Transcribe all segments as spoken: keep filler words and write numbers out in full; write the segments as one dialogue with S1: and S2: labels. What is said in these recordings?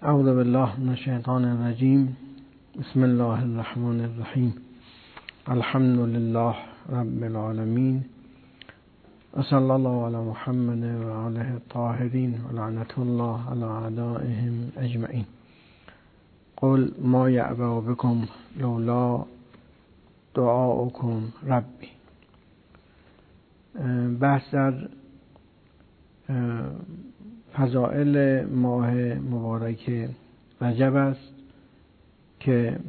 S1: اعوذ بالله من الشیطان الرجیم. بسم الله الرحمن الرحیم. الحمد لله رب العالمین و صلی الله علی محمد و آله الطاهرین و لعنت الله علی اعدائهم اجمعین. قل ما یعبأ بکم لولا دعاؤکم ربی. بحث در فضائل ماه مبارک رجب است که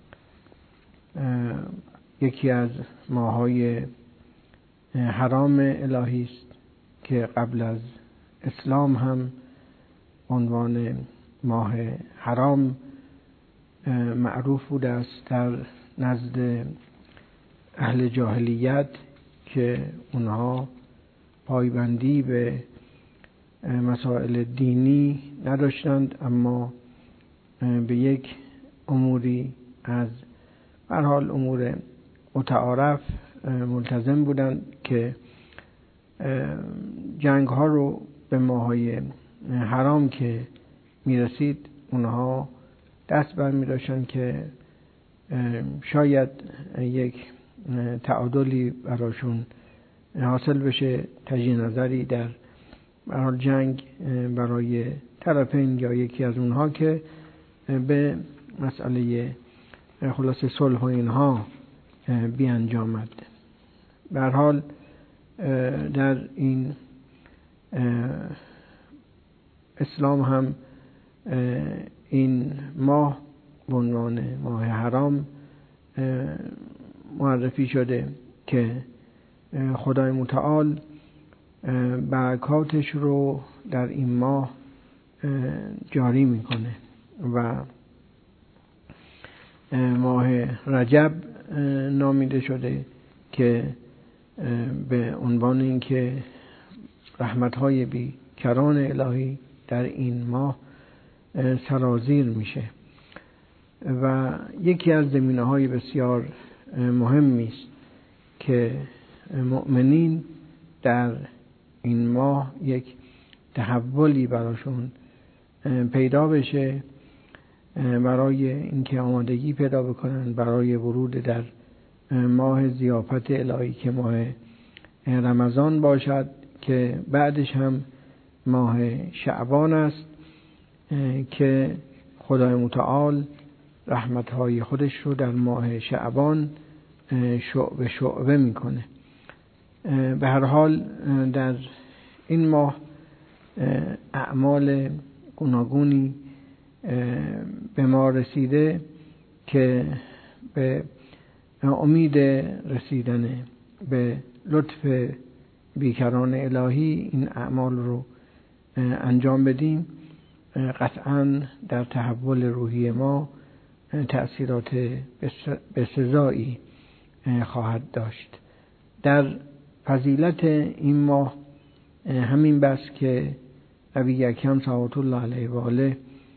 S1: یکی از ماه‌های حرام الهی است که قبل از اسلام هم عنوان ماه حرام معروف بوده است در نزد اهل جاهلیت که اونها پایبندی به مسائل دینی نداشتند، اما به یک اموری از به هر حال امور متعارف ملتزم بودند که جنگ ها رو به ماهای حرام که میرسید اونها دست بر می داشتند که شاید یک تعادلی براشون حاصل بشه، تجدید نظری در برای جنگ برای طرفین یا یکی از اونها که به مسئله خلاص صلح و اینها بیانجامد. به هر حال در این اسلام هم این ماه به عنوان ماه حرام معرفی شده که خدای متعال برکاتش رو در این ماه جاری میکنه و ماه رجب نامیده شده که به عنوان اینکه رحمت‌های بیکران الهی در این ماه سرازیر میشه و یکی از زمینه‌های بسیار مهمی است که مؤمنین در این ماه یک تحولی براشون پیدا بشه، برای اینکه آمادگی پیدا بکنن برای ورود در ماه ضیافت الهی که ماه رمضان باشد که بعدش هم ماه شعبان است که خدای متعال رحمت‌های خودش رو در ماه شعبان شعبه شعبه میکنه. به هر حال در این ماه اعمال گوناگونی به ما رسیده که به امید رسیدن به لطف بیکران الهی این اعمال رو انجام بدیم قطعاً در تحول روحی ما تأثیرات بسزایی خواهد داشت. در فضیلت این ماه همین بس که نبی اکرم صلوات الله علیه و آله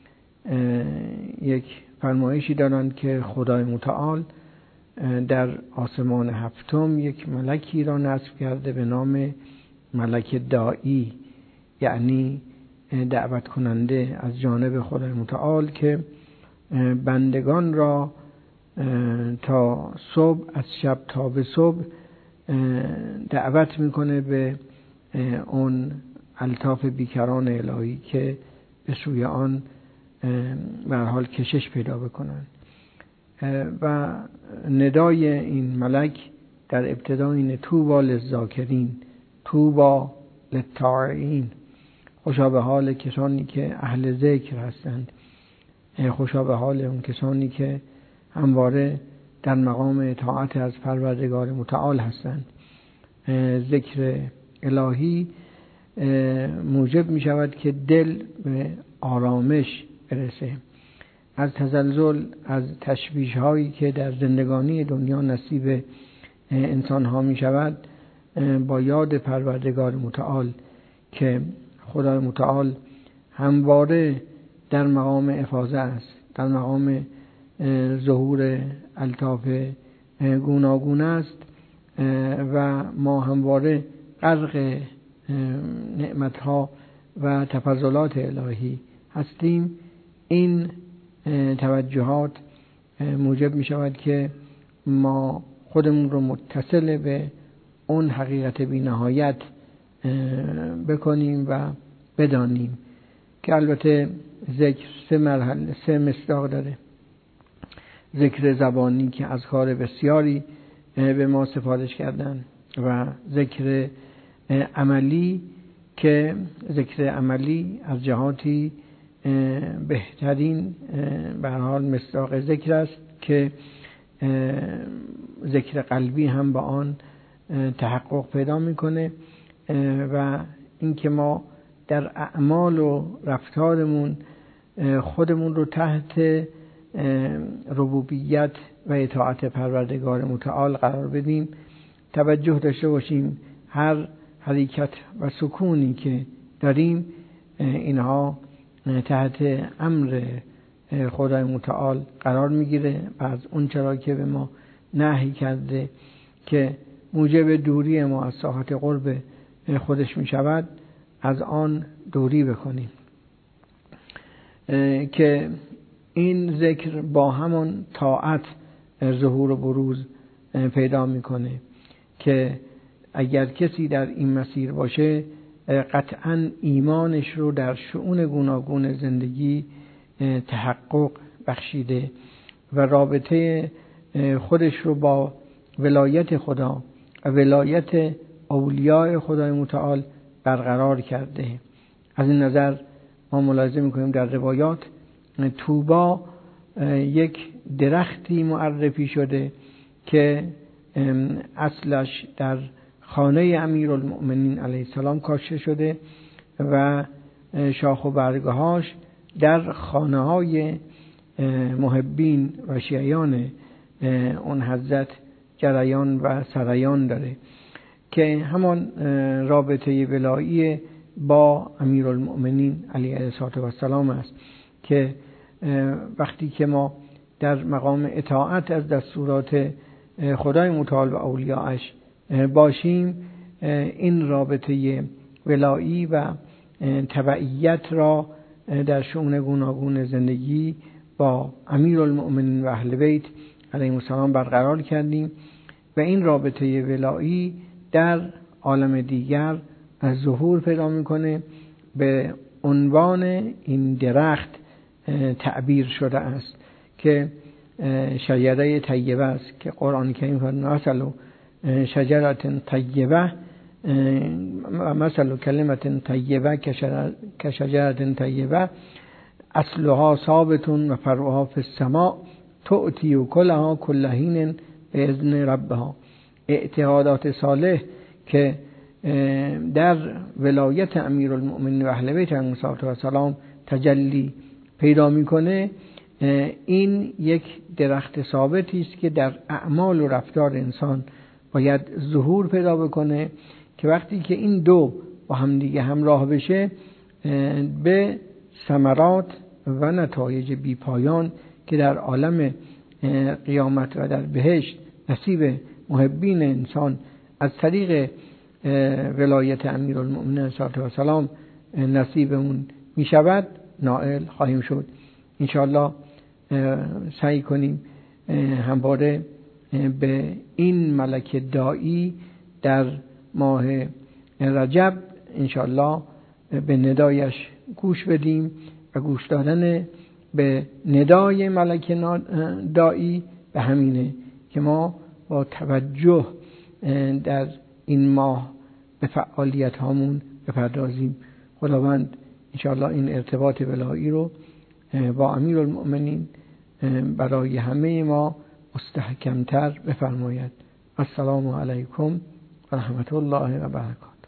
S1: یک فرمایشی دارند که خدای متعال در آسمان هفتم یک ملکی را نصب کرده به نام ملک داعی، یعنی دعوت کننده از جانب خدای متعال که بندگان را تا صبح، از شب تا به صبح دعوت میکنه به اون الطاف بیکران الهی که به سوی آن به هر حال کشش پیدا بکنن و ندای این ملک در ابتدا اینه: طوبی للذاکرین، طوبی للطاعین. خوشا به حال کسانی که اهل ذکر هستند، خوشا به حال اون کسانی که همواره در مقام اطاعت از پروردگار متعال هستند. ذکر الهی موجب می شود که دل به آرامش برسه، از تزلزل، از تشویش هایی که در زندگانی دنیا نصیب انسان ها می شود. با یاد پروردگار متعال که خدای متعال همواره در مقام افاضه است، در مقام ظهور الطاف گوناگون است و ما همواره غرق نعمتها و تفضلات الهی هستیم، این توجهات موجب می شود که ما خودمون رو متصل به اون حقیقت بی نهایت بکنیم و بدانیم که البته ذکر سه مرحله سه مصداق داره. ذکر زبانی که از کار بسیاری به ما سفارش کردن و ذکر عملی که ذکر عملی از جهاتی بهترین به هر حال مصداق ذکر است که ذکر قلبی هم با آن تحقق پیدا میکنه و اینکه ما در اعمال و رفتارمون خودمون رو تحت ربوبیت و اطاعت پروردگار متعال قرار بدیم، توجه داشته باشیم هر حرکت و سکونی که داریم اینها تحت امر خدای متعال قرار میگیره و از اون چرا که به ما نهی کرده که موجب دوری ما از ساحت قرب خودش میشود از آن دوری بکنیم. که این ذکر با همون طاعت ظهور و بروز پیدا میکنه که اگر کسی در این مسیر باشه قطعاً ایمانش رو در شؤون گوناگون زندگی تحقق بخشیده و رابطه خودش رو با ولایت خدا و ولایت اولیاء خدای متعال برقرار کرده. از این نظر ما ملاحظه میکنیم در روایات طوبا یک درختی معرفی شده که اصلش در خانه امیرالمؤمنین علیه السلام کاشته شده و شاخ و برگهاش در خانه های محبین و شیعیان اون حضرت جریان و سریان داره که همان رابطه ولایی با امیرالمؤمنین علیه السلام است که وقتی که ما در مقام اطاعت از دستورات خدای متعال و اولیاءش باشیم این رابطه ولایی و تبعیت را در شؤون گوناگون زندگی با امیرالمؤمنین و اهل بیت علیهم السلام برقرار کردیم و این رابطه ولایی در عالم دیگر از ظهور پیدا میکنه. به عنوان این درخت تعبیر شده است که شجره طیبه است که قرآن کریم فرمود مثل شجره طیبه مثل کلمه طیبه که شجره طیبه اصلها ثابت و فرعها فی السماء تؤتی کلها کل حین باذن ربها. اعتقادات صالح که در ولایت امیرالمؤمنین و اهل بیت علیهم السلام تجلی پیدا میکنه این یک درخت ثابتی است که در اعمال و رفتار انسان باید ظهور پیدا بکنه که وقتی که این دو با هم دیگه همراه بشه به ثمرات و نتایج بی پایان که در عالم قیامت و در بهشت نصیب محبین انسان از طریق ولایت امیرالمؤمنین علیه السلام نصیبمون می شود نائل خواهیم شد. انشاءالله سعی کنیم همواره به این ملک دائی در ماه رجب انشاءالله به ندایش گوش بدیم و گوش دادن به ندای ملک دائی به همینه که ما با توجه در این ماه به فعالیت هامون بپردازیم. خداوند انشاءالله این ارتباط ولایی رو با امیرالمؤمنین برای همه ما مستحکمتر بفرماید. السلام علیکم و رحمت الله و برکاته.